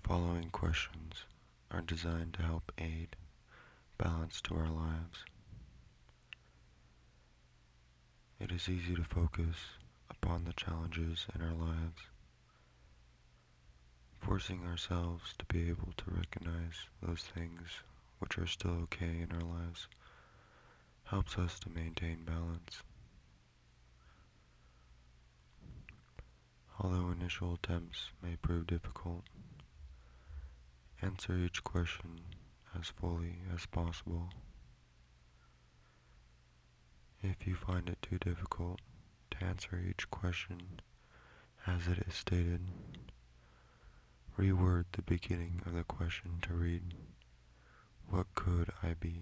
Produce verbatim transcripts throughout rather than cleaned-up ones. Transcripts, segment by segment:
following questions are designed to help aid balance to our lives. It is easy to focus upon the challenges in our lives, forcing ourselves to be able to recognize those things which are still okay in our lives helps us to maintain balance. Although initial attempts may prove difficult, answer each question as fully as possible. If you find it too difficult to answer each question as it is stated, reword the beginning of the question to read, "What could I be?"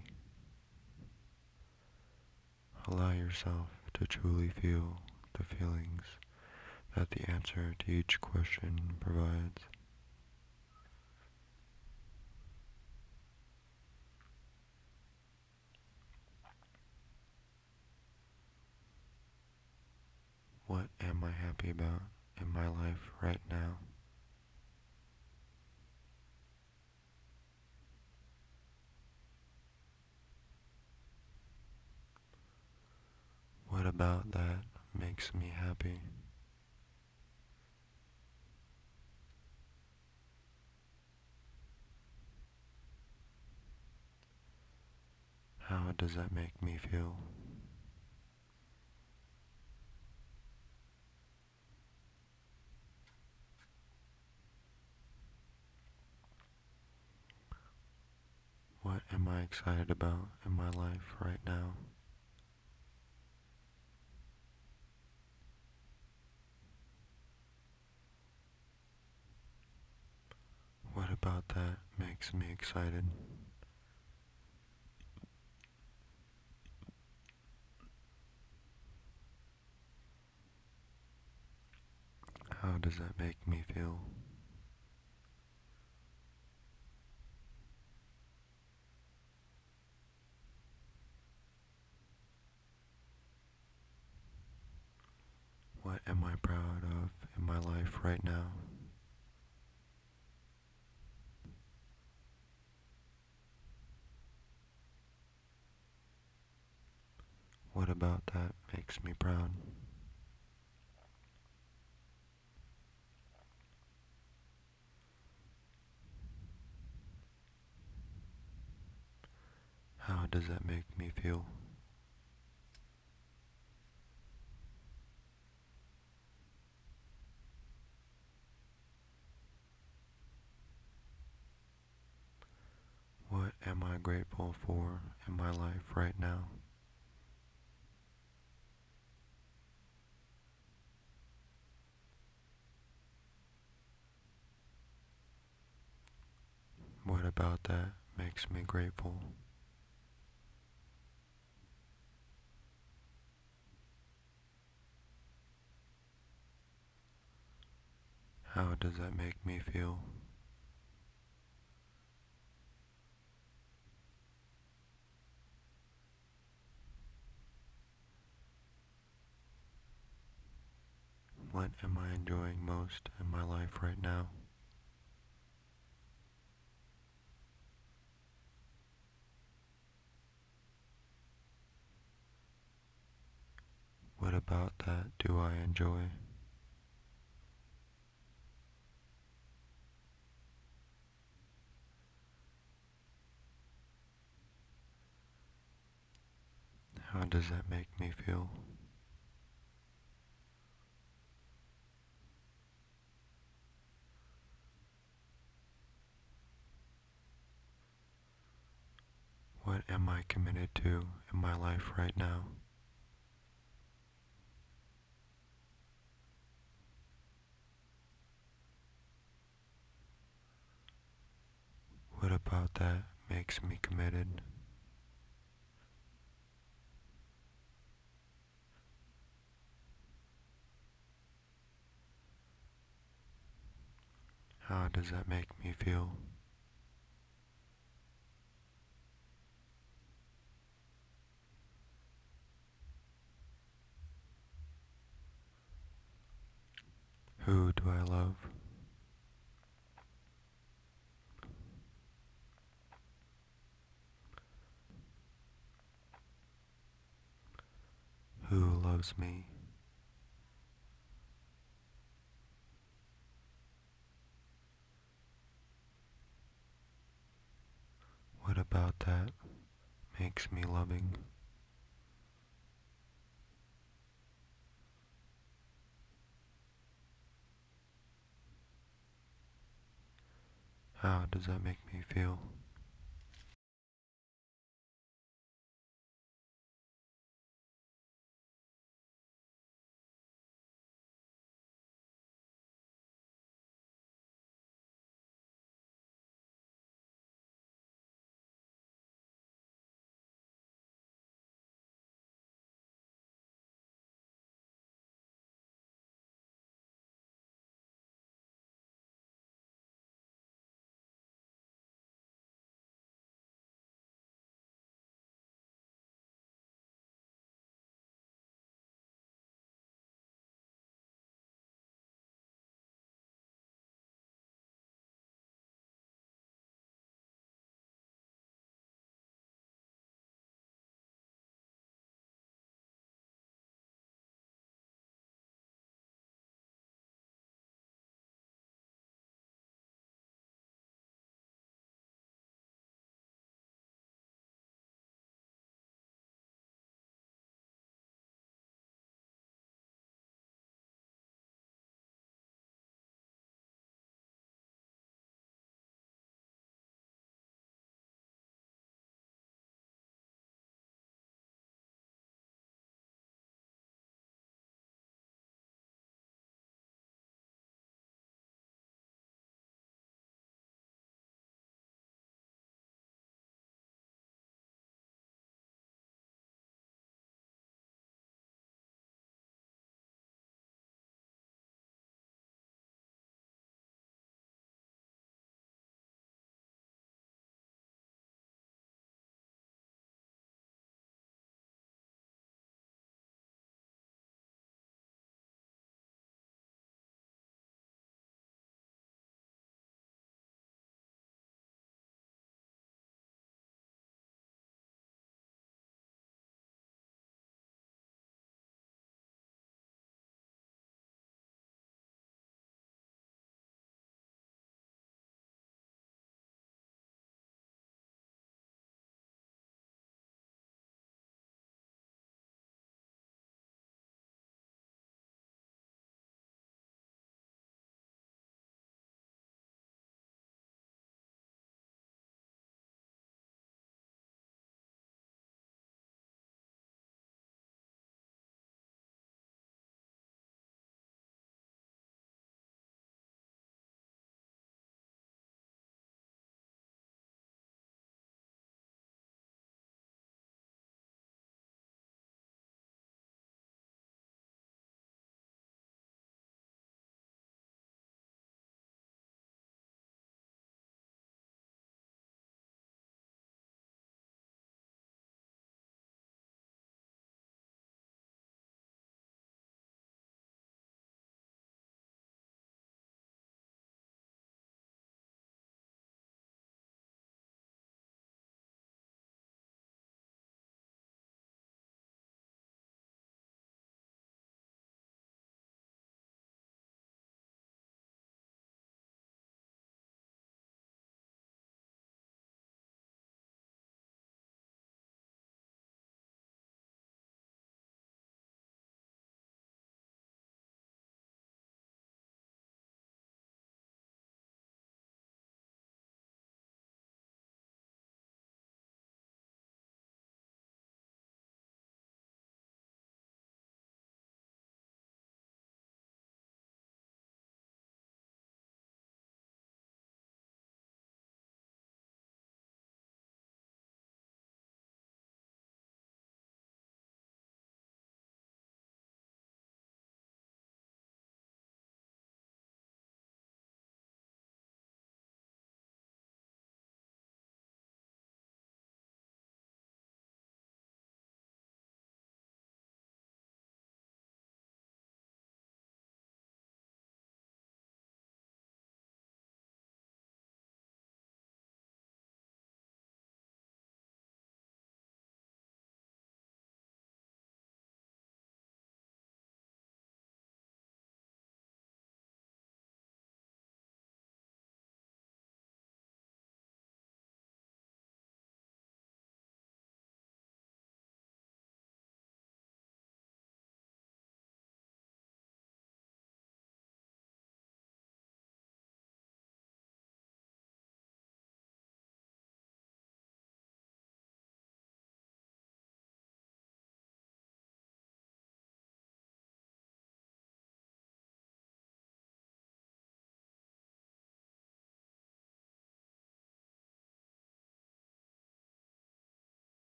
Allow yourself to truly feel the feelings that the answer to each question provides. What am I happy about in my life right now? What about that makes me happy? How does that make me feel? What am I excited about in my life right now? What about that makes me excited? How does that make me feel? What am I proud of in my life right now? What about that makes me proud? How does that make me feel? What am I grateful for in my life right now? What about that makes me grateful? How does that make me feel? What am I enjoying most in my life right now? What about that do I enjoy? How does that make me feel? What am I committed to in my life right now? What about that makes me committed? How does that make me feel? Who do I love? loves me. What about that makes me loving? How does that make me feel?